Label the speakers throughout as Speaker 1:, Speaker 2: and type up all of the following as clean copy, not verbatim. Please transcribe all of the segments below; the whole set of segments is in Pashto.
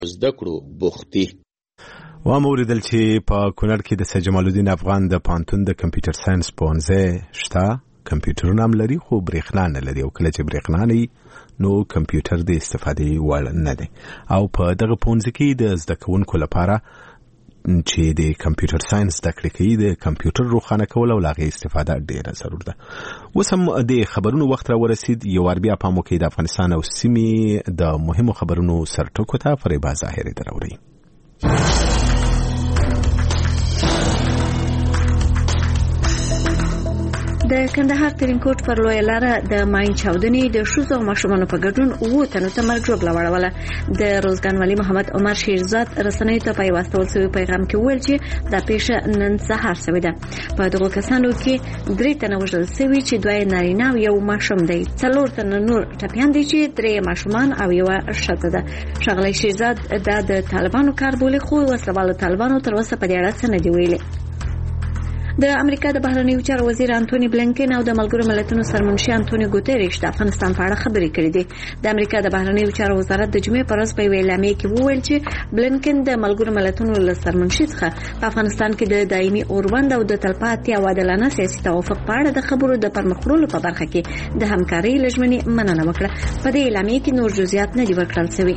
Speaker 1: زده کړو بوخت دي.
Speaker 2: واوریدل چې په کونړ کې د سید جمال الدین افغان د پوهنتون د کمپیوټر ساينس پوهنځی شته. کمپیوټرونه هم لري خو برېښنا نه لري، او کله چې برېښنا نه وي نو کمپیوټر د استفادې وړ نه دی. او په دغه پوهنځي کې د زده کوونکو لپاره چې د کمپیوټر ساينس زده کړې کوي د کمپیوټر روښانه کول او له هغې استفاده ډېره ضرور ده. اوس هم د خبرونو وخت را ورسید. یو وار بیا پام وکړئ د افغانستان او سیمې د مهمو خبرونو سرټکو ته. فریبا ظاهري دراوړئ.
Speaker 3: د کندهار ترینکوټ پر لویه لاره د ماین چاودنې د ښځو او ماشومانو په ګډون 7 تنو ته مرګ ژوبله واړوله. د روزګان والي محمد عمر شیرزاد رسنیو ته په یو واستول شوي پیغام کې وویل چې دا پیښه نن سهار شوې ده. په دغو کسانو کې 3 تنه وژل شوي چې 2 نارینه او 1 ماشوم دی. 4 تنه نور ټپیان دي چې 3 ماشومان او 1 ښځه ده. ښاغلی شیرزاد دا د طالبانو کار بولي، خو وسلوالو طالبانو تر اوسه په دې اړه څه نه دي ویلي. د امریکا د بهرنیو چارو وزیر انټونی بلینکن او د ملګرو ملتونو سرمنشي انټونی ګوتریش د افغانستان په اړه خبرې کړې دي. د امریکا د بهرنیو چارو وزارت د جمعې پر ورځ په یوه اعلامیه کې وویل چې بلینکن د ملګرو ملتونو له سرمنشي څخه په افغانستان کې د دایمي اوربند او د تلپاتې او عادلانه سیاسي توافق په اړه د خبرو د پرمخ وړلو په برخه کې د همکارۍ لژمنې مننه وکړه. په دې اعلامیه کې نور جزئیات نه دي ورکړل شوي.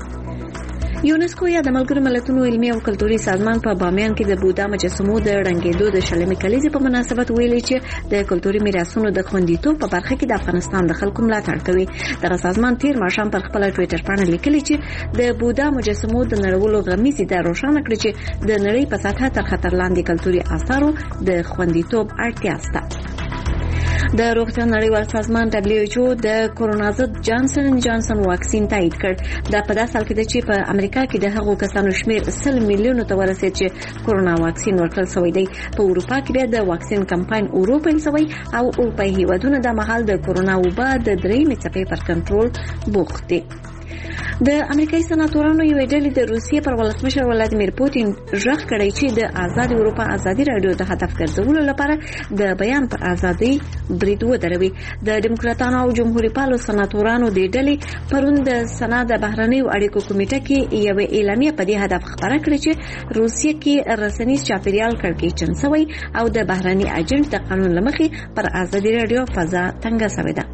Speaker 3: یونسکو یا د ملګرو ملتونو علمي او کلتوري سازمان په بامیان کې د بودا مجسمو د رنګېدو د 40مې کلیزې په مناسبت ویلي چې د کلتوري میراثونو د خوندیتوب په برخه کې د افغانستان د خلکو ملاتړ کوي. دغه سازمان تیر ماښام پر خپل ټوئیټر باندې لیکلي چې د بودا مجسمو د نړولو غمیزې د روښانه کړي چې د نړۍ په سطحه تر خطر لاندې کلتوري آثارو د خوندیتوب اړتیا شته. د روغتیا نړیوال سازمان WHO د کورونا ضد جانسن اند جانسن واکسین تایید کړ. دا په داسې حال کې ده چې په امریکا کې د هغو کسانو شمیر 100 میلیونو ته ورسید چې کورونا واکسین ورکړل شوی دی. په اروپا کې بیا د واکسین کمپاین ورو پیل شوی او اروپایي هیوادونه د مهال د کورونا وبا د 3مې څپې پر کنټرول بوخت دي. د امریکایي سناتورانو یو ډلې د روسیې پر ولسمشر ولادیمیر پوتین ژغ کړی چې د آزاد اروپا ازادي رادیو د هدف ګرځولو لپاره د بیان پر ازادي برید ودروي. د ډیموکراتانو او جمهوریت پالو سناتورانو د ډلې پرون د سنا د بهرنیو اړیکو کمیټه کې یو اعلامیه په دې هدف خبره کړې چې روسیې کې رسنیز چاپیریال کړکېچن شوی او د بهرني اجنټ د قانون لمخې پر ازادي رادیو فضا تنګه شوې ده.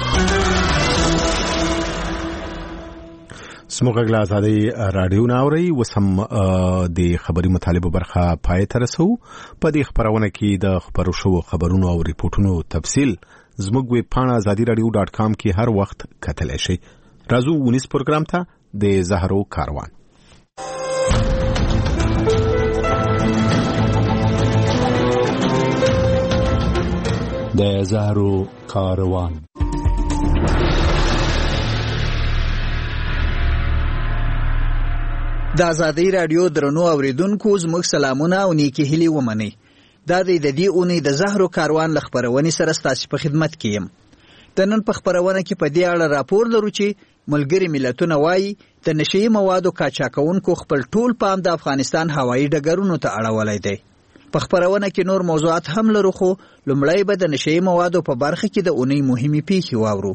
Speaker 2: سموږ ازادي رادیو ناوري وسم د خبري مطالبه برخه پای ته رسو. په دې خبرونه کې د خبرو شو خبرونو او ریپورتونو تفصیل زموږ ویب پاڼه azadiradio.com کې هر وخت کتلای شئ. راځو ونیس پروګرام ته د زهرو کاروان.
Speaker 4: د زهرو کاروان.
Speaker 5: د آزادۍ رادیو درنو اوریدونکو زموږ سلامونه او نیکی هیلې ومنئ. دا د دې اونۍ د زهرو کاروان له خپرونې سره ستاسو په خدمت کې یم. د نن په خپرونه کې په دې اړه راپور لرو چې ملګري ملتونه وایي د نشئی موادو قاچاقونکو خپل ټول پام د افغانستان هوایي ډګرونو ته اړولی دی. په خپرونه کې نور موضوعات هم لرو، خو لومړی به د نشئی موادو په برخه کې د اونۍ مهمې پیښې واورو.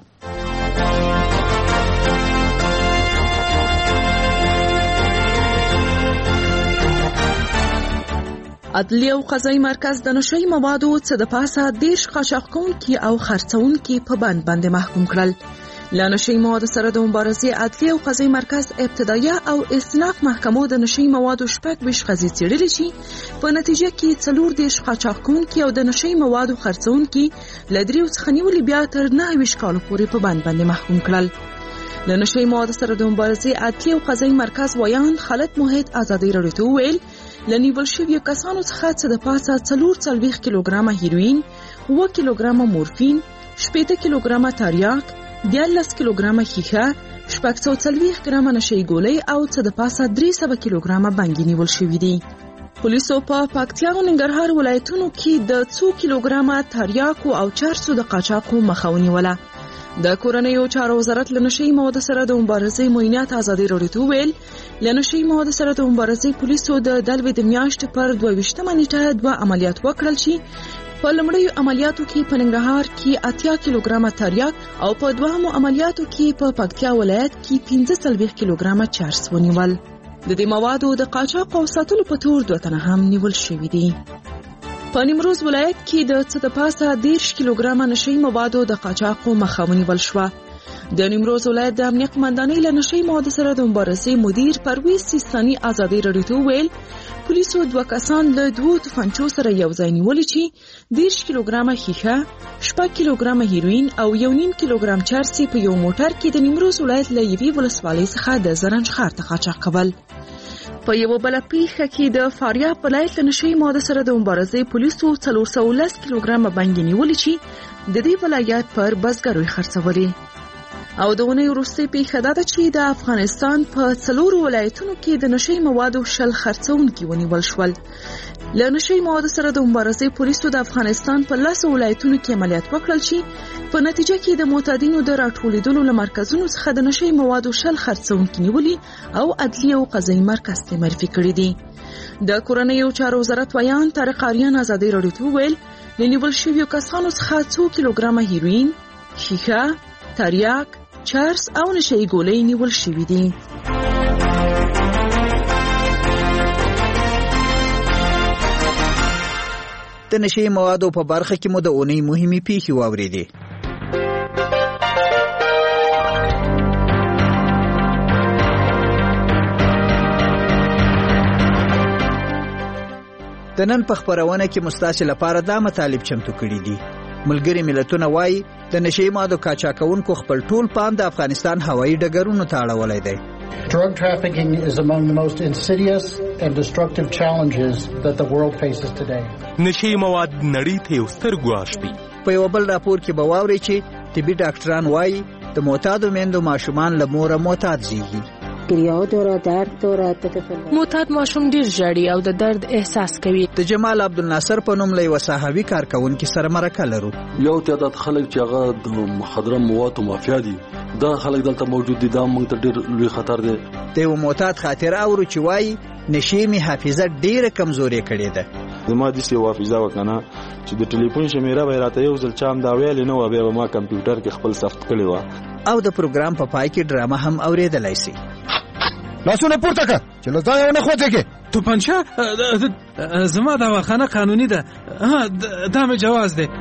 Speaker 6: عدلیه او قضایي مرکز د نشئی موادو څخه د پاسه 10 قاچاقونکي او خرڅونکي په بند باندې محکوم کړل. له نشئی موادو سره د مبارزې عدلیه او قضایي مرکز ابتدایه او استئناف محکمو د نشئی موادو 26 قضیې څېړلې چې په نتیجه کې 14 قاچاقونکي او د نشئی موادو خرڅونکي له 3 څخه نیولې بیا تر 29 کالو پورې په بند باندې محکوم کړل. له نشئی موادو سره د مبارزې عدلیه او قضایي مرکز ویان خالد موحد آزادۍ رادیو ته وویل لنیول شویو کسانو څخه څه د پاسه 44 کیلوګرامه هیروین، 7 کیلوګرامه مورفین، 8 کیلوګرامه تریاک، 14 کیلوګرامه ښیښه، 640 ګرامه نشئی ګولۍ او څه د پاسه 300 کیلوګرامه بنګي نیول شوي دي. پولیسو په پکتیا او ننګرهار ولایتونو کې د 2 کیلوګرامه تریاکو او چرسو د قاچاقو مخه ونیوله. د کورنیو چارو وزارت له نشئی موادو سره د مبارزې معاینات آزادۍ رادیو ته وویل له نشئی موادو سره د مبارزې پولیسو د دلوي د میاشتې پر 22مه نیټه 2 عملیات وکړل چې په لومړیو عملیاتو کې په ننګرهار کې 80 کیلوګرامه تریاک او په دوهمو عملیاتو کې په پکتیا ولایت کې 45 کیلوګرامه چرس ونیول. د دې موادو د قاچاق او ساتلو په تور 2 تنه هم نیول شوي دي. په نیمروز ولایت کې د څه د پاسه 10 کیلوګرامه نشي موادو د قاچاق مخه ونیول شوه. د نیمروز ولایت د امنیت قماندانۍ له نشي موادو سره د مبارزې مدیر پرویز سیستاني ازادي راډیو ته ویل پولیسو 2 کسان له 2 توفانچو سره یو ځای نیولي چې 10 کیلوګرامه ښیښه 6 کیلوګرامه هیروین او 1.5 کیلوګرام چرس په یو موټر کې د نیمروز ولایت له یوې ولسوالۍ څخه د زرنج ښار ته قاچاق کول. په یو بل پیښه کې د فاریاب ولایت له نشي موادو سره د مبارزې پولیسو 410 کیلوګرامه بنګ نیولي چې د دې ولایت پر بزګرو خرڅولي. او د ونې وروستي پیښه ده چې د افغانستان په 4 ولایتونو کې د نشي موادو شل خرڅونکي ونیول شول. له نشي موادو سره د مبارزې پولیسو د افغانستان په 10 ولایتونو کې عملیات وکړل چې په نتیجه کې د معتادینو د راټولېدلو له مرکزونو څخه د نشي موادو شل خرڅونکي نیولي او عدلي او قضایي مرکز ته معرفي کړي دي. د کورنیو چارو وزارت ویان طارق آریان ازادي راډیو ته ویل له نیول شویو کسانو څخه 2 کیلوګرامه هیروین، ښیښه، تریاک، چرس او نشي ګولۍ نیول شوي دي.
Speaker 5: د نشي موادو په برخه کې مو د اونۍ مهمې پیښې واورېدې. د نن په خبرونه کې مستاسې لپاره دا مطالب چمتو کړي دي. ملګري ملتونه وایي د نشي موادو قاچاقونکو خپل ټول پام د افغانستان هوایي ډګرونو ته اړولی دی.
Speaker 1: Drug trafficking is among the most insidious and destructive challenges that the world faces today.
Speaker 7: نشي مواد نړۍ ته یو ستر ګواښ دی.
Speaker 5: په یو بل راپور کې به واورئ چې طبي ډاکټران وایي د معتادو میندو ماشومان له موره معتاد زیږي.
Speaker 8: معتاد ماشوم ډیر ژاړي او د درد احساس کوي.
Speaker 5: د جمال عبدالناصر په نوم له یو صحافي کارکونکي سره مرکه لرو.
Speaker 9: یو تعداد خلک چې هغه د مخدره موادو مافیا دي دا خلک دلته موجود دي، دا موږ ته ډیر لوی خطر دی.
Speaker 5: د یو معتاد خاطر اورو چې وایي نشي می حافظه ډیره کمزوري کړې ده.
Speaker 10: زما د سی حافظه وکنه چې د ټلیفون شمیره به راته یو ځل چام دا ویل نه و، بیا ما کمپیوټر کې خپل ثبت کړی و.
Speaker 5: او د پروګرام په پای کې ډرامه هم اوریدلای شي.
Speaker 11: لاسونه پورته کړه چې له ځایه ونه خوځېږې.
Speaker 12: توپنچه زما دواخانه قانوني ده، دا مې جواز دی.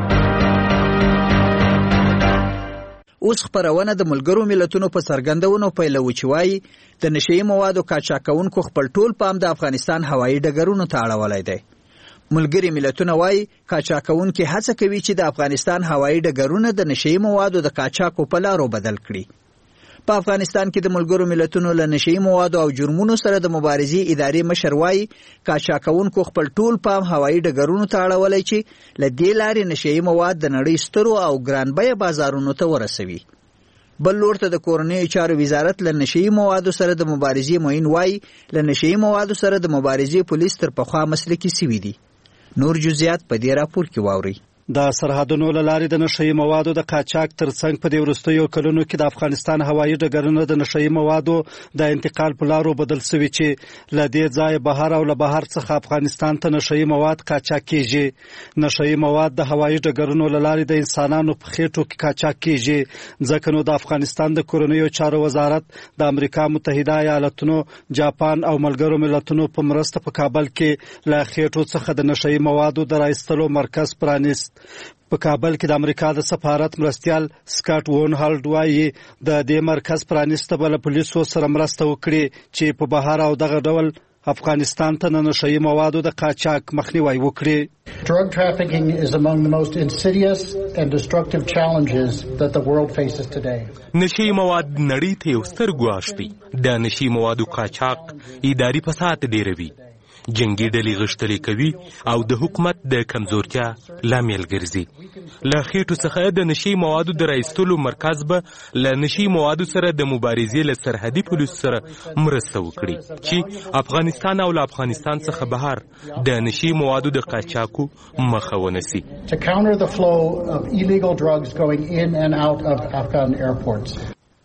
Speaker 5: اوس خبرونه د ملګرو ملتونو په څرګندونو پیلوي چې وایي د نشي موادو قاچاقونکو خپل ټول پام د افغانستان هوایي ډګرونو ته اړولی دی. ملګري ملتونه وایي قاچاقونکي هڅه کوي چې د افغانستان هوایي ډګرونه د نشي موادو د قاچاقو په لارو بدل کړي. په افغانستان کې د ملګرو ملتونو له نشي موادو او جرمونو سره د مبارزې ادارې مشر وایي قاچاقونکو خپل ټول پام هوایي ډګرونو ته اړولی چې له دې لارې نشي مواد د نړۍ سترو او ګران بیه بازارونو ته ورسوي. بل لور ته د کورنیو چارو وزارت له نشي موادو سره د مبارزې معین وایي له نشي موادو سره د مبارزې پولیس تر پخوا مسلکي سوي دي. نور جزئیات په دې راپور کې واورئ.
Speaker 13: د سرحدونو له لارې د نشي موادو د قاچاق ترڅنګ په دې وروستیو کلونو کې د افغانستان هوایي ډګرونه د نشي موادو د انتقال په لارو بدل شوي چې له دې ځایه بهر او له بهر څخه افغانستان ته نشي مواد قاچاق کیږي. نشي مواد د هوایي ډګرونو له لارې د انسانانو په خېټو کې قاچاق کیږي، ځکه نو د افغانستان د کورنیو چارو وزارت د امریکا متحده ایالاتونو، جاپان او ملګرو ملتونو په مرسته په کابل کې له خېټو څخه د نشي موادو د راایستلو مرکز پرانیست. په کابل کې د امریکا د سفارت مرستیال سکاټ وون هالډ وایي د دې مرکز پرانیسته به له پولیسو سره مرسته وکړي چې په بهر او دغه ډول افغانستان ته د نشي موادو د قاچاق مخنیوی وکړي.
Speaker 1: Drug trafficking is among the most insidious and destructive challenges that the world faces today.
Speaker 7: نشي مواد نړۍ ته یو ستر ګواښ دی. د نشي موادو قاچاق اداري فساد ډیروي، جنگي ډلې غشتلې کوي او د حکومت د کمزورتیا لامل ګرځي. له خېټو څخه د نشي موادو د راایستلو مرکز به له نشي موادو سره د مبارزې له سرحدي پولیسو سره مرسته وکړي چې افغانستان او له افغانستان څخه بهر د نشي موادو د قاچاقو مخه ونیسي.
Speaker 1: To counter the flow of illegal drugs going in and out of Afghan airports.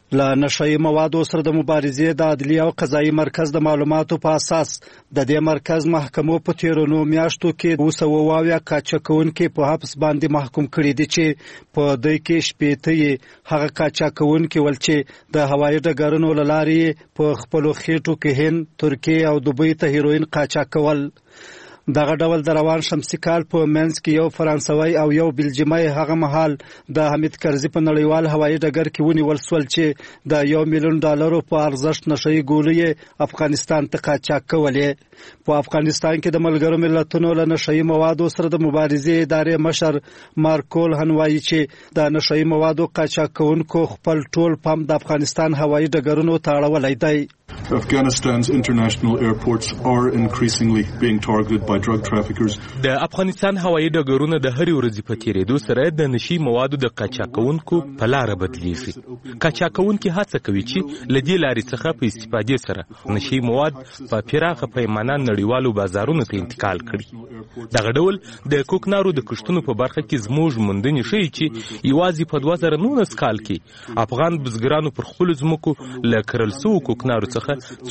Speaker 13: له نشهیي موادو سره د مبارزې د عدلیې او قضایي مرکز د معلوماتو په اساس د دې مرکز محکمو په تیرو میاشتو کې 200 قاچاقونکي په حبس باندې محکوم کړي دي چې په دوی کې شپېته هغه قاچاقونکي ول چې د هوایي ډګرونو له لارې په خپلو خېټو کې هند، ترکیه او دوبۍ ته هیروین قاچاق کول. دغه ډول د روان شمسي کال په منځ کې یو فرانسوي او یو بلجیمي هغه مهال د حمید کرزي په نړیوال هوایي ډګر کې ونیول شول چې د $1 ملیون په ارزښت نشهیي ګولۍ افغانستان ته قاچاق کولې. په افغانستان کې د ملګرو ملتونو له نشهیي موادو سره د مبارزې ادارې مشر مارکول هنوایي چې د نشهیي موادو قاچاق کوونکو خپل ټول پام د افغانستان هوایي ډګرونو ته اړولی دی.
Speaker 14: Afghanistan's international airports are increasingly being targeted by drug traffickers.
Speaker 7: د افغانستان هوایي ډګرونه د هرې ورځې په تیریدو سره د نشي موادو د قاچاقونکو په لاره بدلیږي. قاچاقونکي هڅه کوي چې له دې لارې څخه په استفادې سره نشي مواد په پراخه پیمانه نړیوالو بازارونو ته انتقال کړي. دغه ډول د کوکنارو د کښتونو په برخه کې زموږ موندنې ښیي چې یوازې په 2019 کال کې افغان بزګرانو پر خپلو ځمکو له کرل شوو کوکنارو څخه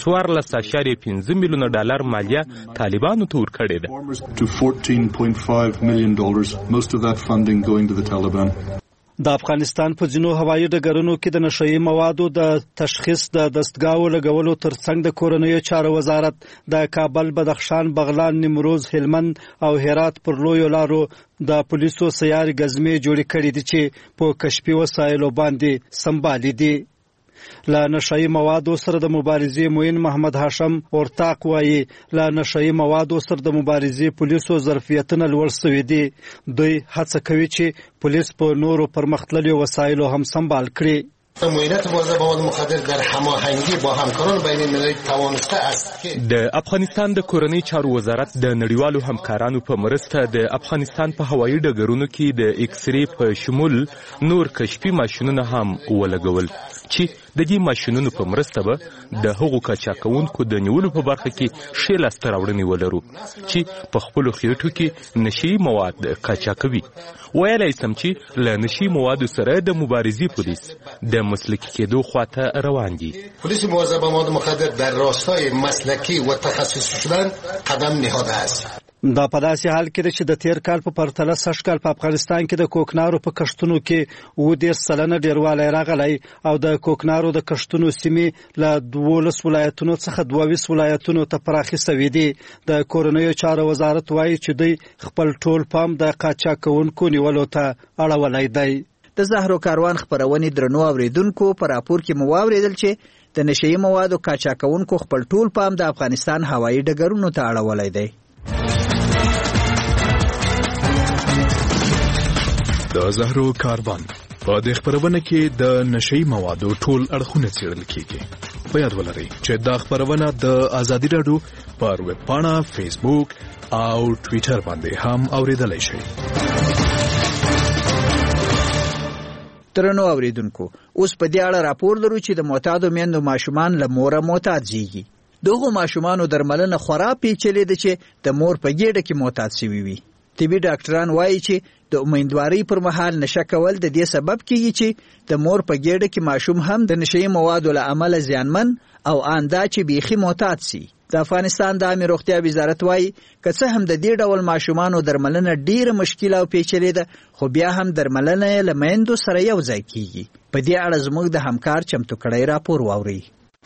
Speaker 7: $14.5 میلیونه مالیه طالبانو ته ورکړې ده.
Speaker 14: $14.5 million, most of that funding going to the Taliban.
Speaker 13: د افغانستان په ځینو هوایي ډګرونو کې د نشهیي موادو د تشخیص د دستګاو لګولو ترڅنګ د کورنیو چارو وزارت د کابل، بدخشان، بغلان، نیمروز، هلمند او هرات پر لویو لارو د پولیسو سیارې ګزمې جوړې کړې دي چې په کشفي وسایلو باندې سمبالي دي. له نشهیي موادو سره د مبارزې موین محمد هاشم اورتاق وایي له نشهیي موادو سره د مبارزې پولیسو ظرفیتونه لوړ شوي دي. دوی هڅه کوي چې پولیس په نورو پرمختللو وسایلو هم سمبال کړي.
Speaker 15: مؤمنیت بازار مواد مخدر در هماهنگی با همکاران بین المللی توانسته است که
Speaker 7: د افغانستان د کورنۍ چارو وزارت د نړیوالو همکارانو په مرسته د افغانستان په هوایي ډګرونو کې د ایکس ری په شمول نور کشفي ماشینونه هم ولګول چې د دې ماشینونو په مرسته به د هغو قاچاقونکو د نیولو په برخه کې ښې لاسته راوړنې ولرو چې په خپلو خېټو کې نشهیي مواد قاچاقوي. ویلی سم چې له نشهیي موادو سره د مبارزې پولیس د مسلکی کېدو خواته روان دي.
Speaker 15: پلیس مواظب با مواد مخدر در راستای مسلکی و تخصصی شدن قدم نهاده است.
Speaker 13: دا په داسې حال کې چې د تیر کال په پرتله سږ کال په افغانستان کې د کوکنارو په کښتونو کې 10% ډیروالی راغلی او د کوکنارو د کښتونو سیمې له 12 ولایتونو څخه 22 ولایتونو ته پراخې شوې دي. د کورنیو چارو وزارت وایي چې دوی خپل ټول پام د قاچاق کوونکو نیولو ته اړولی دی.
Speaker 5: د زهرو کاروان خپرونې درنو اوریدونکو په راپور کې مو واورېدل چې د نشهیي موادو قاچاق کوونکو خپل ټول پام د افغانستان هوایي ډګرونو ته اړولی دی.
Speaker 16: د زهرو کاروان په دې خپرونه کې د نشهیي موادو ټول اړخونه څېړل کیږي. په یاد ولرئ چې دا خپرونه د ازادي راډیو پر ویب پاڼه، فیسبوک او ټویټر باندې هم اوریدلای شئ.
Speaker 5: درنو اوریدونکو، اوس په دې اړه راپور لرو چې د معتادو میندو ماشومان له موره معتاد زیږي. دغو ماشومانو درملنه خورا پیچلې ده چې د مور په ګېډه کې معتاد شوي وي. طبي ډاکټران وایي چې د امیندوارۍ پر مهال نشه کول د دې سبب کیږي چې د مور په ګېډه کې ماشوم هم د نشهیي موادو له امله زیانمن او ان دا چې بیخي معتاد سي. د افغانستان د عامه روغتیا وزارت وایي که څه هم د دې ډول ماشومانو درملنه ډیره مشکله او پیچلې ده، خو بیا هم درملنه یې له میندو سره یو ځای کیږي. په دې اړه زموږ د همکار چمتو کړی راپور واورئ.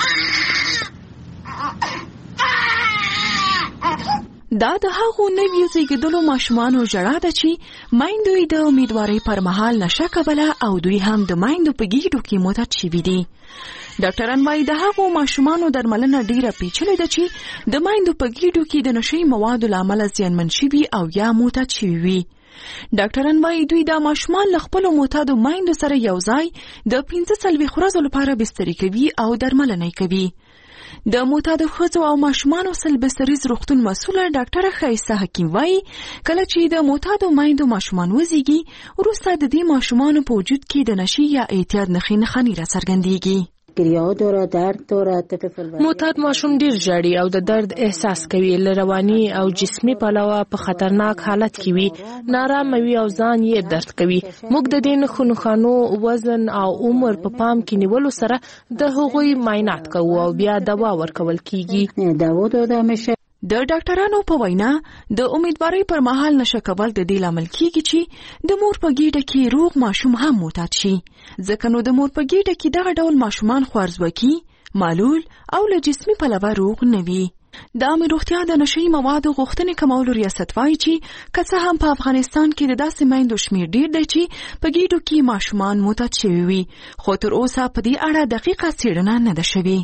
Speaker 6: دا د هغو نویو زیږیدلو ماشومانو ژړا ده چې میندو یې د امیدوارۍ پر مهال نشه کوله او دوی هم د میندو په ګېډو کې معتاد شوي دي. ډاکټران وایي د هغو ماشومانو درملنه ډیره پیچلې ده چې د میندو په ګېډو کې د نشهیي موادو له امله زیانمن شوي او یا معتاد شوي وي. ډاکټران وایي دوی دا ماشومان له خپلو معتادو میندو سره یو ځای د 45 ورځو لپاره بستري کوي او درملنه کوي. د معتادو ښځو او ماشومانو سلبستریز روغتون مسؤله ډاکټره ښایسته حکیم وایي کله چې د معتادو میندو ماشومان وزیږي وروسته د دې ماشومانو په وجود کې د نشې یا اعتیاد نښې نښانې راڅرګندېږي.
Speaker 17: بکتریاها داره، درد داره، طفل
Speaker 8: معتاد ماشوم ډیر ژاړي او د درد احساس کوي، له رواني او جسمي پلوه په خطرناک حالت کې وي، نارامه وي او ځان یې درد کوي. موږ د دې نښو وزن او عمر په پام کې نیولو سره د هغوی معاینات کوو او بیا دوا ورکول کیږي.
Speaker 17: دوا داده میشه.
Speaker 6: د ډاکټرانو په وینا د امیدوارۍ پر مهال نشه کول د دې لامل کیږي چې د مور په ګیډه کې روغ ماشوم هم معتاد شي. ځکه نو د مور په ګیډه کې دغه ډول ماشومان خوارځواکي، معلول او له جسمي پلوه روغ نه وي. د عامه روغتیا د نشهیي موادو غوښتنې کمولو ریاست وایي چې که څه هم په افغانستان کې د داسې میندو شمیر ډیر دی چې په ګیډو کې ماشومان معتاد شوي وي، خو تر اوسه په دې اړه دقیقه څېړنه نه ده شوې.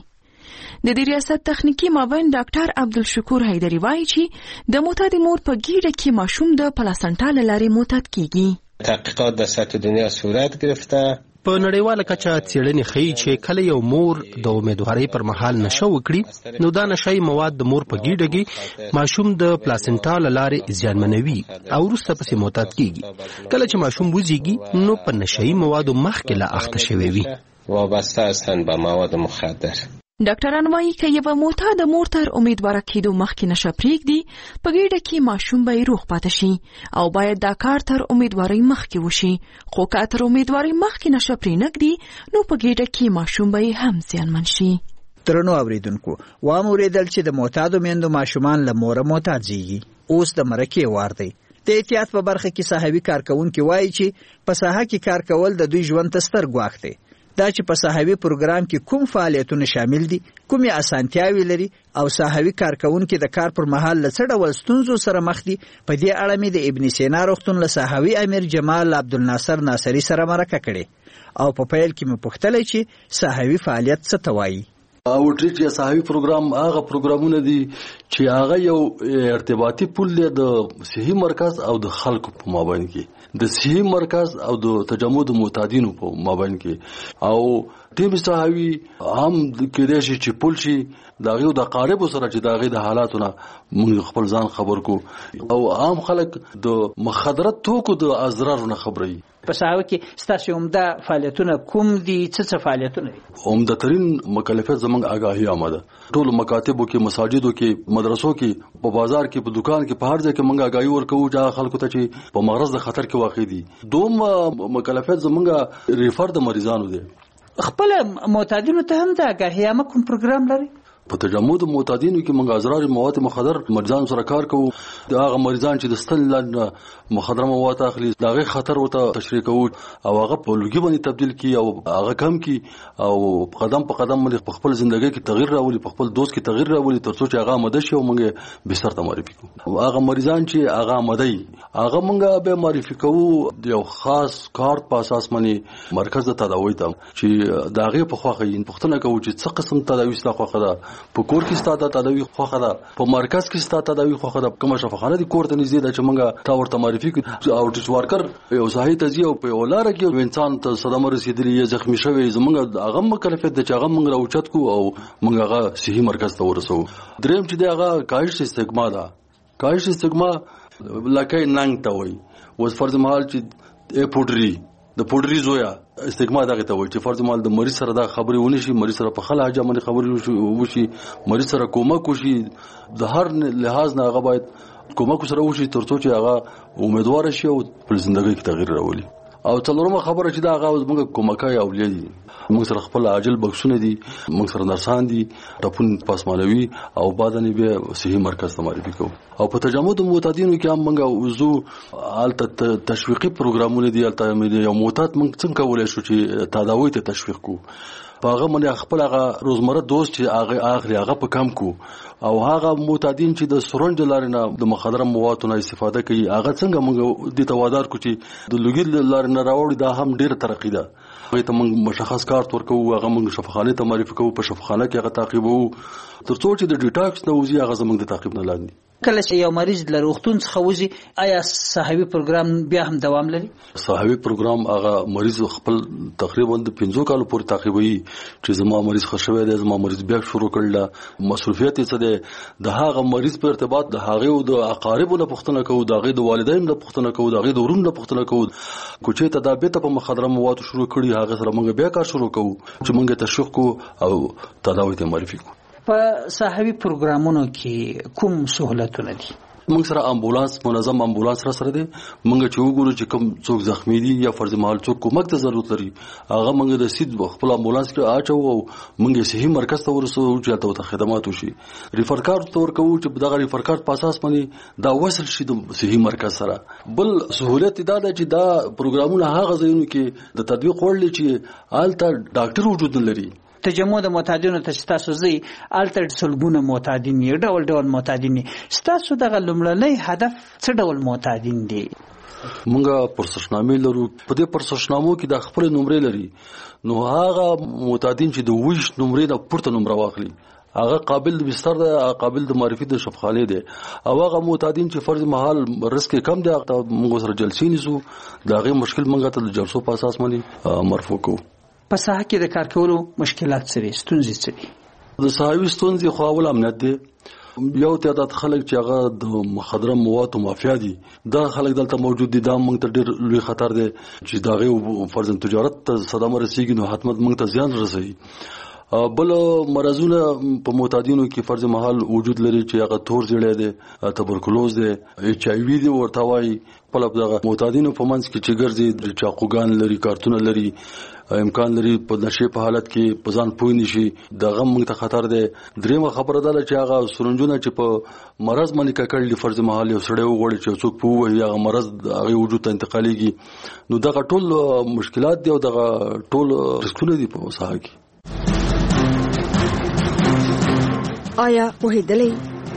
Speaker 6: د دې ریاست تخنیکی معاون ډاکټر عبدالشکور حیدری وایي چې د معتاد مور په ګیډه کې ماشوم د پلاسنټا له لارې معتاد کیږي.
Speaker 18: تحقیقات در سطح دنیا صورت گرفته.
Speaker 19: په نړیواله کچه څېړنې ښیي چې کله یو مور د امیدوارۍ پر مهال نشه وکړي نو دا نشهیي مواد د مور په ګیډه کې ماشوم د پلاسنټا له لارې زیانمنوي او وروسته پسې معتاد کیږي. کله چې ماشوم وزیږي نو په نشهیي موادو مخکې لا اخته شوی وي.
Speaker 18: وابسته هستند به مواد مخدر.
Speaker 6: ډاکټران وایي که یوه معتاد مور تر امیدواره کېدو مخکې نشه پرېږدي، په ګیډه کې ماشوم به یې روغ پاتې شي او باید دا کار تر امیدوارۍ مخکې وشي. خو که تر امیدوارۍ مخکې نشه پرېنږدي نو په ګیډه کې ماشوم به یې هم زیانمن شي.
Speaker 5: درنو اوریدونکو، واورېدل چې د معتادو میندو ماشومان له موره معتاد زیږي. اوس د مرکې وار دی. د احتیاط په برخه کې ساحوي کارکونکي وایي چې په ساحه کې کار کول د دوی ژوند ته ستر ګواښ دی. دا چې په ساحوي پروګرام کې کوم فعالیتونه شامل دي، کومې اسانتیاوې لري او ساحوي کارکونکي د کار پر مهال له څه ډول ستونزو سره مخ دي، په دې اړه مې د ابن سینا روغتون له ساحوي امیر جمال عبدالناصر ناصري سره مرکه کړې او په پیل کې مې پوښتلی چې ساحوي فعالیت څه ته وایي.
Speaker 9: اوټریچ یا ساحوي پروګرام هغه پروګرامونه دي چې هغه یو ارتباطي پل دی د صحي مرکز او د خلکو په مابین کې، د صحي مرکز او د تجمع د معتادینو په مابین کې. او ټیم ساحوي هم کېدای شي چې پل شي د هغې د قاربو سره چې د هغې د حالاتونه موږ خپل ځان خبر کو او عام خلک د مخدرات توکو د اضرارو نه خبروي.
Speaker 5: په ساحوي کې ستاسو عمده فعالیتونه کوم دي؟ څه فعالیتونه دي؟
Speaker 9: عمده ترین مکلفیت زموږ آگاهي آمده. ټول مکاتبو کې، مساجدو کې، مدرسو کې، په بازار کې، په دکان کې، په هر ځای کې موږ آگاهي ورکوو چې خلکو ته چې په معرض د خطر کې واقع دي. دوم مکلفیت زموږ ریفر د مریضانو دی.
Speaker 5: خپل معتادینو ته هم د آگاهي عامه کوم پروګرام لري؟
Speaker 9: په تجمع د معتادینو کې موږ اضرار مواد مخدر مریضانو سره کار کوو. د هغه مریضان چې د ستن لاندې مخدر مواد اخلي د هغې خطر ورته تشریح کوو او هغه په لوګي باندې تبدیل کړي او هغه کم کړي او قدم په قدم باندې په خپل ژوندۍ کې تغییر راولي، په خپل دوست کې تغییر راولي تر څو چې هغه آماده شي او موږ بستر ته معرفي کوو. هغه مریضان چې هغه آماده وي هغه موږ به معرفي کوو یو خاص کارت په اساس باندې مرکز د تداوی ته چې د هغې په خواخه یې پوښتنه کوو چې څه قسم تداوی ستا خوښه ده. په کور کې ستا تداوی خوښه ده، په مرکز کې ستا تداوی خوښه ده، کومه شفاخانه دي کور ته نږدې ده چې موږ تا ورته معرفي کړو. او ټیچ ورکر یو ساحې ته ځي او په یو لاره کې یو انسان ته صدمه رسېدلې یا زخمي شوی، زموږ هغه مکلفیت ده چې هغه موږ راوچت کړو او موږ هغه صحي مرکز ته ورسوو. دریم چې دی هغه کاهش استګما ده. کاهش استګما لکه ننګ ته وایي. اوس فرض محال چې پوډري د پوډري زویا استګما دغه ته وایي چې فرض محال د مریض سره دا خبرې ونی شي، مریض سره په خلا حاجه باندې خبرې وشي، مریض سره کومک وشي، د هر لحاظ نه هغه باید کومک سره وشي تر څو چې هغه امیدوار شي او په ژوندۍ کې تغییر راولي. او څلورمه خبره چې دا هغه موږ کومکای اولیاء دي، موږ سره خپل عاجل بخښونه دي، موږ سره نرسان دي، ټاپون پاسمانوي او بعدنی به صحي مرکز ته معرفي کوو. او په تجمع د معتادینو کې هم موږ وزو الته تشویقي پروګرامونه دي. الته یو معتاد موږ څنګه کولای شو چې تداوی ته تشویق کوو. په هغه باندې خپل هغه روزمره دوست چې هغه اخلي هغه په کم کو او هغه معتادین چې د سرنج لارې نه د مخدره موادو نه استفاده کوي هغه څنګه موږ د توادار کو چې د لوګي لارې نه راوړي. دا هم ډیره ترقی ده. هغه ته موږ مشخص کارت ورکوو، هغه موږ شفاخانه ته معرفي کوو، په شفاخانه کې هغه تعقیبوو تر څو چې د ډیټاکس نه وځي هغه زموږ د تعقیب نه لاندې.
Speaker 5: کله چې یو مریض له روغتون څخه وځي آیا صحوي پروګرام بیا هم دوام لري؟
Speaker 9: صحوي پروګرام هغه مریض خپل تقریبا د 5 کالو پورې تعقیبوي چې زما مریض ښه شوی دی، زما مریض بیا شروع کړل. مسؤلیت یې څه دی؟ د هغه مریض په ارتباط د هغه او د اقاربو نه پوښتنه کوو، د هغه د والدینو نه پوښتنه کوو، د هغه د ورونو نه پوښتنه کوو. کوچې تدابیر ته په مخدره موادو شروع کړي هغه سره موږ بیا کار شروع کوو چې موږ تشخیص کوو او تداوی ته معرفي کوو.
Speaker 5: په صحوي پروګرامونو کې کوم سہولتونه دي؟
Speaker 9: موږ سره امبولانس، منظم امبولانس سره دی. موږ چې وګورو چې کوم څوک زخمی دي یا فرض محل څوک کومک ته ضرورت لري هغه موږ د سید خپل امبولانس کې اچو او موږ صحیح مرکز ته ورسو چې ته خدمات وشي. ریفر کارت تور کوو چې دغه ریفر کارت په اساس باندې دا وصل شي د صحیح مرکز سره. بل سہولت دا ده چې دا پروګرامونه هغه ځایونو کې د تطبیق وړل چې آلته ډاکټر وجود نه لري.
Speaker 5: تجمع د معتادینو ته تاسو زی الټر سلګونه معتادین یو ډول معتادین تاسو دغه لومړنی هدف څه ډول معتادین دي؟
Speaker 9: مونږه پرسشنامې لرو. په دې پرسشنامو کې د خپل نمرې لري. نو هغه معتادین چې د ویش نمرې نه پورته نمبر واخلي هغه قابل د بستر دی، قابل د معرفي د شفخانه دی. او هغه معتادین چې فرض محل رزق کم دی موږ سره جلسې نیسو، دا غي مشکل موږ ته د جلسو په اساس باندې مرفوع کوو.
Speaker 5: په ساحه کې د کار کولو مشکلات څه دي؟ ستونزې څه دي؟
Speaker 9: د صحوي ستونزې خو اول امنیت دی. یو تعداد خلک چې هغه د مخدره موادو مافیا دي دا خلک دلته موجود دي، دا موږ ته ډېر لوی خطر دی چې دا غي فرض تجارت ته صدمه رسیږي نو حتمت موږ ته زیان رسوي. بل مرزونه په معتادینو کې فرض محل وجود لري چې هغه تور زیړی دی، تبرکلوز دی، ایچ آی وی دی ورته وایي. په دغه معتادینو په منځ کې چې ګرځي چاقوګان لري، کارتونه لري، امکان لري په نشي په حالت کې په ځان پوه نشي، دغه موږ ته خطر دی. دریمه خبره ده چې هغه سرنجونه چې په مرز باندې ککړل فرض محل یو سړی وغوړي چې څوک په وایي هغه مرز هغه وجود ته انتقالېږي. نو دغه ټول مشکلات دي او دغه ټول رسکونه دي په ساحه کې.
Speaker 3: آیا پوهېدلې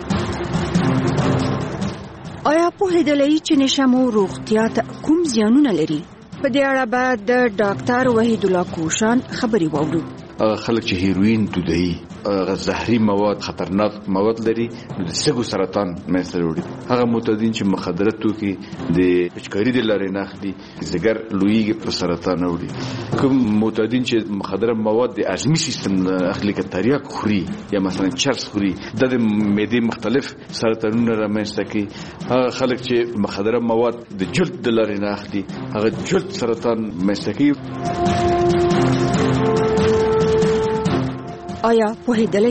Speaker 3: چې نشه مو روغتیا ته کوم زیانونه لري؟ په دې اړه به د ډاکټر وحید الله کوشان خبري واورو.
Speaker 20: خلک چې هیروین دودي هغه زهري مواد خطرناک مواد لري د سږو سرطان منځته وړي. هغه معتادین چې مخدره توکي د پچکاري د لارې نه اخلي زګر لویږي په سرطان وړي. کوم معتادین چې مخدره مواد د هضمي سیستم اخلي که تریاک خوري یا مثلا چرس خوري د معدې مختلف سرطانونه رامنځته کوي. هغه خلک چې مخدره مواد د جلد د لارې نه اخلي هغه جلد سرطان منځته کوي.
Speaker 3: آیا پوهېدلې؟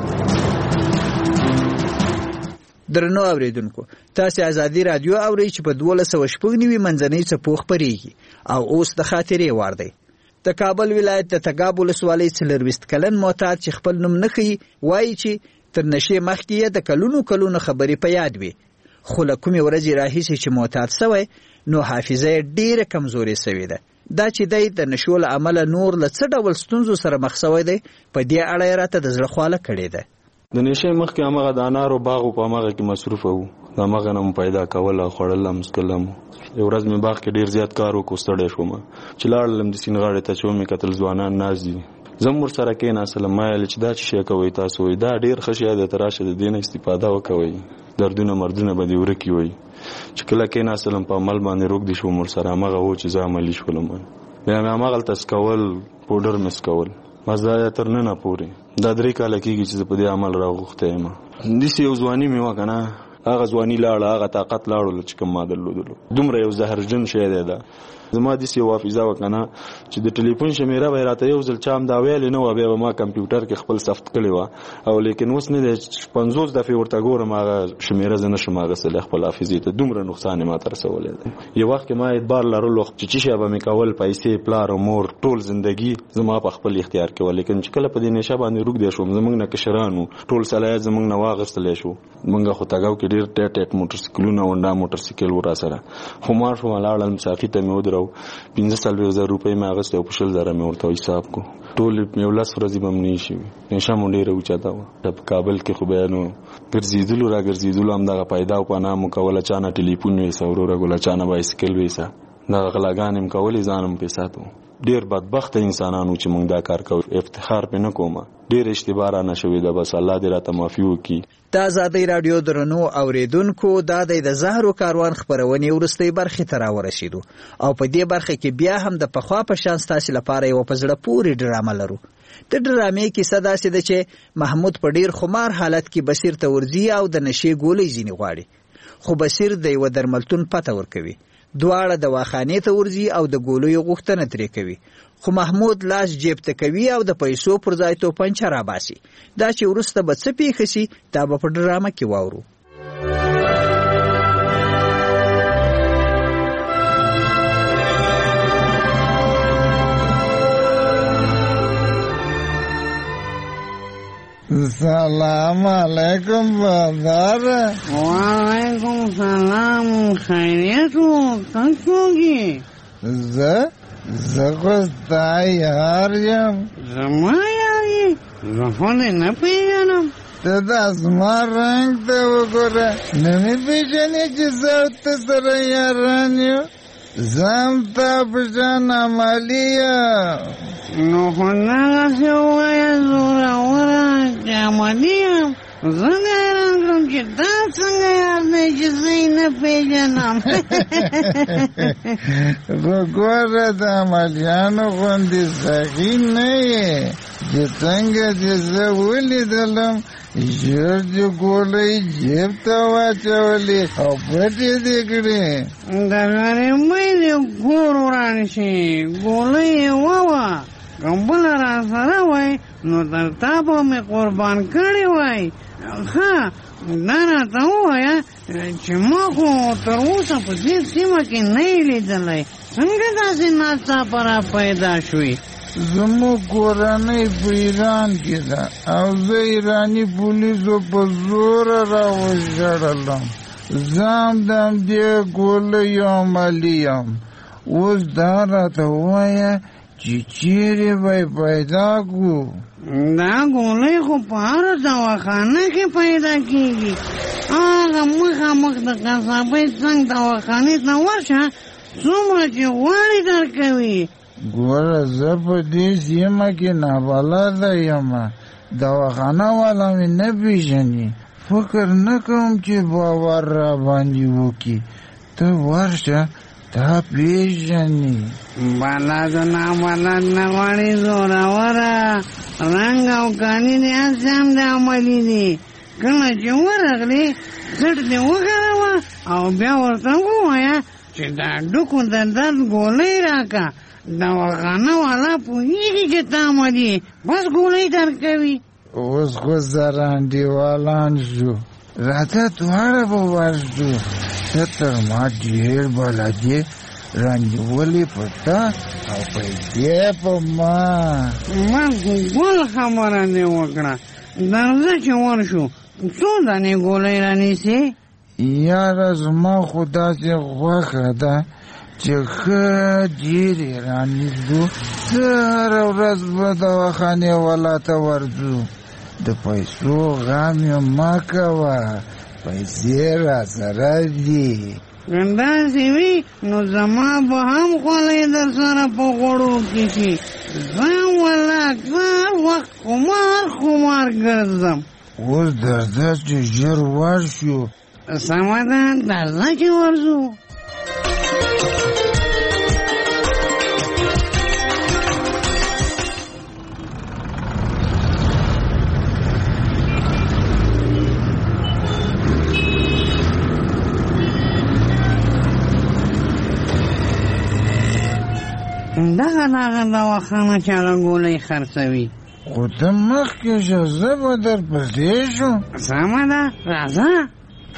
Speaker 5: درنو اوریدونکو تاسو آزادي رادیو اورئ چې په 1290 منځنۍ څپو خپرېږي او اوس د خاطرې وار دی. د کابل ولایت د تګاب ولسوالۍ 24 کلن معتاد چې خپل نوم نه ښیي وایي چې تر نشې مخکې یې د کلونو خبرې په یاد وي، خو له کومې ورځې راهیسې چې معتاد سوی نو حافظه یې ډېره کمزورې سوې ده. دا چې دی د نشو له امله نور له څه ډول ستونزو سره مخ شوی دی په دې اړه یې راته د زړه خواله کړې ده.
Speaker 10: د نشې مخکې هماغه د انارو باغ په هماغه کې مصروفه وو، د هماغه نه مو پیدا کول او خوړل هم څکل هم. یو ورځ مې باغ کې ډېر زیات کار وکړو، ستړی شوم چې لاړلم د سیند غاړې ته چې ومې کتل ځوانان ناست دي. زه هم ورسره کېناستلم، ما ویل چې دا څه شی کوئ تاسو؟ وایي دا ډېر ښه شی دی، ته راشه د دې نه استفاده وکوئ، دردونه مردونه به دې ورکي. وایي چې کله کېناستلم په عمل باندې روږدی شوم ورسره. هماغه و چې زه عملي شولم. بیا مې هماغلته سکول، پوډر مې سکول، بس دا تر ننه پورې دا 3 کاله کېږي چې زه په دې عمل راغوښتی یم. داسې یو ځواني مې وه که نه، هغه ځواني لاړه، هغه طاقت لاړو چې کوم ما درلودلو. دومره یو زهرجن شی دی دا. زما داسې یو حافظه وه که نه چې د ټلیفون شمیره به یې راته یو ځل چا هم دا ویلې نه وه، بیا به ما کمپیوټر کې خپل ثبت کړې وه. او لیکن اوس نه دی 50 دفعې ورته ګورم هغه شمیره زه نشم اخیستلی خپل حافظې ته، دومره نقصان یې ما ته رسولی دی. یو وخت کې ما اعتبار لرلو چې څه شی به مې کول، پیسې، پلار او مور، ټول زندګي زما په خپل اختیار کې وه. لیکن چې کله په دې نشه باندې روږدی شوم، زموږ نه کشران وو، ټول صلاحیت زموږ نه واخیستلی شو. موږ خو تګاو کې ډېر ټیټ موټرسایکلونه هونډا موټرسایکل و راسره. خو ما شوم لاړم ساقي ته مې ودرو، 45,000 روپۍ مې اخیستې او په 20,000 مې ورته حساب کو. ټول یو 10 ورځې به مې نه شي. نشه مو ډېره اوچته وه. په کابل کې خو بیا نو ګرځېدلو راګرځېدلو همدغه پیدا او پناه مو کوله، چا نه ټلیفون ویسه وروره ګله، چا نه بایسکل ویسه، دغه غلاګانې مې کولې، ځان هم پې ساتو. ډیر بدبخت انسانانو چې موږ دا کار کوو. افتخار پې نه کوم، ډیر اشتباه رانه شوې ده، بس الله دې راته معافي وکړي.
Speaker 5: د ازادۍ راډیو درنو اوریدونکو، دا د زهرو کاروان خپرونې وروستۍ برخې ته راورسېدو او په دې برخه کې بیا هم د پخوا په شان ستاسې لپاره یوه په زړه پورې ډرامه لرو. د ډرامې کیسه داسې ده چې محمود په ډیر خمار حالت کې بصیر ته ورځي او د نشې ګولۍ ځینې غواړي، خو بصیر د یوه درملتون پته ورکوي. دواړه دواخانې ته ورځي او د ګولیو غوښتنه ترې کوي، خو محمود لاس جیب ته کوي او د پیسو پر ځای توپنچه راباسي. دا چې وروسته به څه پیښه شي دا به په ډرامه کې واورو.
Speaker 21: سلام علیکم بازار.
Speaker 22: وعلیکم سلام. خیریت و کسوگی؟
Speaker 21: زخستا یار یم.
Speaker 22: زما یاری؟ زخون نپیجنم.
Speaker 21: تدا اسما رنگ تا وگوره نمی پیجنی چی زوت سر یارانیو زم تا پشان عملیه
Speaker 22: نو خوناگا سویا زورا ورا عملیم زنگ ایران کرم چی تا سنگ یار نیچی سی نپیجنم.
Speaker 21: وگوره دا عملیانو خوندی سخی نیه چی تنگه چی زولی دلم جو گولی جیب تا واچولی او پتی دیکھڑی
Speaker 22: دلاری میدی گور ورانشی گولی واوا کمبل را سراوی نو در تابو می قربان کردی وی. ها دانا تا ہوا چی ما خو تر اوسا پا دید سیما کی نئی لیدلی سنگه داسی ناسا پرا پیدا شوی.
Speaker 21: زمو کورانی په ایران کې ده او زه ایرانی پولیسو په زور راوژړلم. زه د همدې ګولیو عملي یم. اوس دا راته ووایه چې چیرې به پیدا کړو.
Speaker 22: دا ګولۍ خو په هره دواخانه کې پیدا کېږي. هغه مخامخ د قصابۍ څنګ دواخانې ته ورشه، څومره چې غواړې درکوي.
Speaker 21: ګوره زه په دې سیمه کې نابلده یم، دواخانه والا مې نه پیژني. فکر نه کوم چې باور را باندې وکړي. ته ورشه تا پیژني.
Speaker 22: بلد نابلد نه غواړي زوروره، رنګ او کالي دې هسې هم د عملي دي. کله چې ورغلې سټ دې وکاروه او بیا ورته ووایه چې دا ډوکو د درد ګولۍ راکه. دواخانه والا پوهیږي چې تا عملي بس ګولۍ درکوي.
Speaker 21: اوس خو سره انډیوالان شو، راته دواړه به ورشو. ته تر ما ډېر بلدې رانیولې په تا او پیسې په ما.
Speaker 22: ما ګول خبره دې وکړه. درځه چې ورشو څو دانې ګولۍ رانیسې؟
Speaker 21: یاره زما خو داسې خوښه ده چې ښه ډېرې رانیږدو. هره ورځ به دواخانې والا ته ورځو. د پیسو غم یې مه کوه، پیسې را سره دي.
Speaker 22: داسې وي نو زما به هم خولۍ در سره په غوړو کې شي. زه والا اکثر وخت خمار ګرځم.
Speaker 21: اوس درځه چې ژر ورشو.
Speaker 22: سمه ده درځه چې ورځو. دغه دواخانه چې هغه ګولۍ خرڅوي.
Speaker 21: خو ته مخکې شه، زه به درپسې شم.
Speaker 22: سمه ده راځه.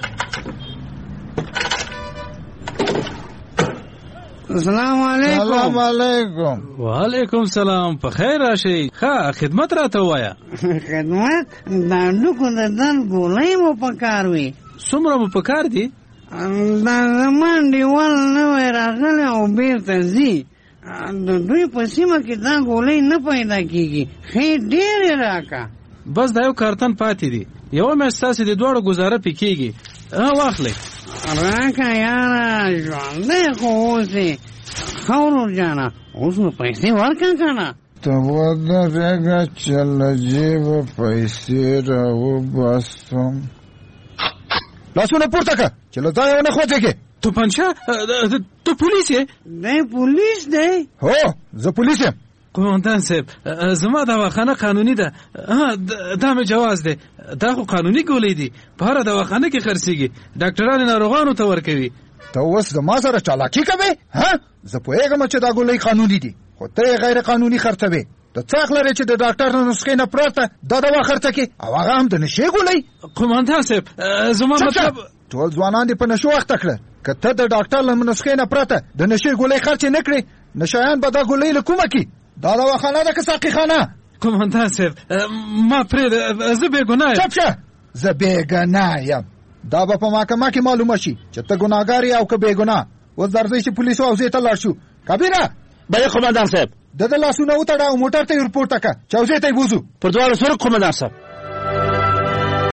Speaker 22: السلام علیکم.
Speaker 21: سلام علیکم.
Speaker 12: وعلیکم سلام. په خیر راشئ. ښه خدمت راته ووایه.
Speaker 22: خدمت دا ډوکو د درد ګولۍ مو په کار وي.
Speaker 12: څومره مو په کار دي؟
Speaker 22: دا زما انډیوال نوی راغلی او بېرته ځي. د دوی په سیمه کې دا ګولۍ نه پیدا کېږي. ښې ډېرې راکه.
Speaker 12: بس دا یو کارتن پاتې دي. یوه میاشت ستاسې د دواړو ګزاره پې کېږي. واخلئ.
Speaker 22: راکه یاره ژوندی خو اوسې. ورور جانا اوس نو پیسې ورکړه کنه
Speaker 21: ته ودرېږه چې له جیبه پیسې راوباسم لاسونه پورته کړه چې له ځایه ونه خوځېږې
Speaker 12: توپنچه ته پولیس یې
Speaker 22: دی پولیس دی
Speaker 21: هو زه پولیس یم
Speaker 12: قومندان صاحب زما دواخانه قانوني ده دا مې جواز دی دا خو قانوني ګولۍ دي په هره دواخانه کې خرڅېږي ډاکټران ناروغانو ته ورکوي
Speaker 21: ته اوس زما سره چالاکي کوې زه پوهېږم چې دا ګولۍ قانوني دي خو ته یې غیر قانوني خرڅوې ته څه حق لرې چې د ډاکټر له نسخې نه پرته دا دوا خرڅه کړې او هغه هم د نشې ګولۍ
Speaker 12: قومندان صاحب زما مطلب
Speaker 21: ټول ځوانان دې په نشو اخته کړه که ته د ډاکټر له نسخې نه پرته د نشې ګولۍ خرڅې نه کړې نشایان به دا ګولۍ له کومه کړي دا دواخانه ده که ساقي خانه
Speaker 12: قومندان صاحب ما پرېږده زه بېګناه یم
Speaker 21: چپ شه زه بېګناه یم دا به په محکمه کې معلومه شي چې ته ګناهګار یې او که بېګناه اوس درځئ چې پولیسو حوزې ته لاړ شو کبیره
Speaker 2: بله قومندان صاحب
Speaker 21: د ده لاسونه وتړه او موټر ته یې ورپورته کړه چې حوزې ته یې بوځو
Speaker 2: پر دواړو سره قومندان صاحب